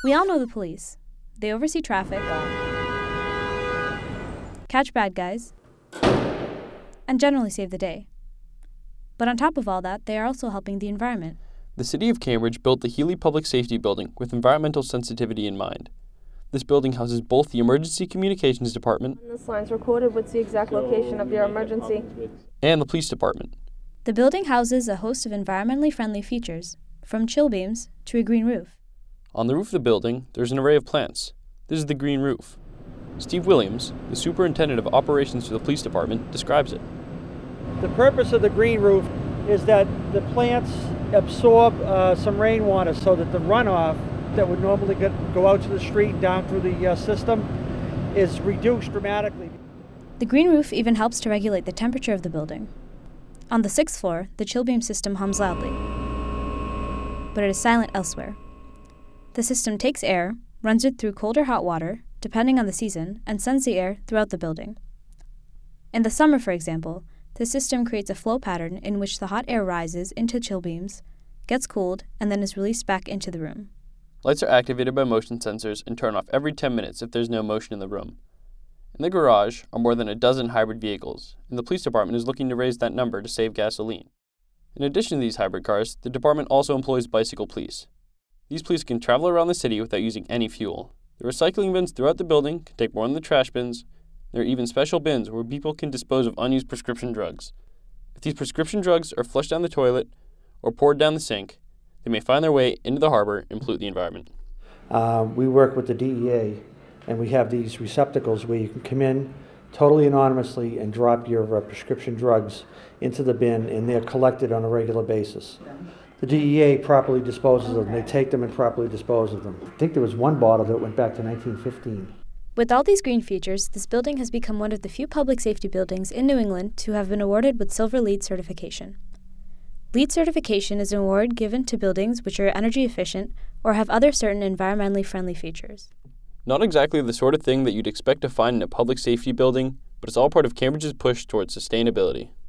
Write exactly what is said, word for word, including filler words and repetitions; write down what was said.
We all know the police. They oversee traffic, catch bad guys, and generally save the day. But on top of all that, they are also helping the environment. The City of Cambridge built the Healy Public Safety Building with environmental sensitivity in mind. This building houses both the Emergency Communications Department On this line's recorded with the exact location of your emergency. and the Police Department. The building houses a host of environmentally friendly features, from chill beams to a green roof. On the roof of the building, there's an array of plants. This is the green roof. Steve Williams, the Superintendent of Operations for the Police Department, describes it. The purpose of the green roof is that the plants absorb uh, some rainwater so that the runoff that would normally get, go out to the street and down through the uh, system is reduced dramatically. The green roof even helps to regulate the temperature of the building. On the sixth floor, the chill beam system hums loudly, but it is silent elsewhere. The system takes air, runs it through cold or hot water, depending on the season, and sends the air throughout the building. In the summer, for example, the system creates a flow pattern in which the hot air rises into chill beams, gets cooled, and then is released back into the room. Lights are activated by motion sensors and turn off every ten minutes if there's no motion in the room. In the garage are more than a dozen hybrid vehicles, and the police department is looking to raise that number to save gasoline. In addition to these hybrid cars, the department also employs bicycle police. These police can travel around the city without using any fuel. The recycling bins throughout the building can take more than the trash bins. There are even special bins where people can dispose of unused prescription drugs. If these prescription drugs are flushed down the toilet or poured down the sink, they may find their way into the harbor and pollute the environment. Uh, we work with the D E A, and we have these receptacles where you can come in totally anonymously and drop your uh, prescription drugs into the bin, and they're collected on a regular basis. The D E A properly disposes of them. They take them and properly dispose of them. I think there was one bottle that went back to nineteen fifteen. With all these green features, this building has become one of the few public safety buildings in New England to have been awarded with Silver LEED certification. LEED certification is an award given to buildings which are energy efficient or have other certain environmentally friendly features. Not exactly the sort of thing that you'd expect to find in a public safety building, but it's all part of Cambridge's push towards sustainability.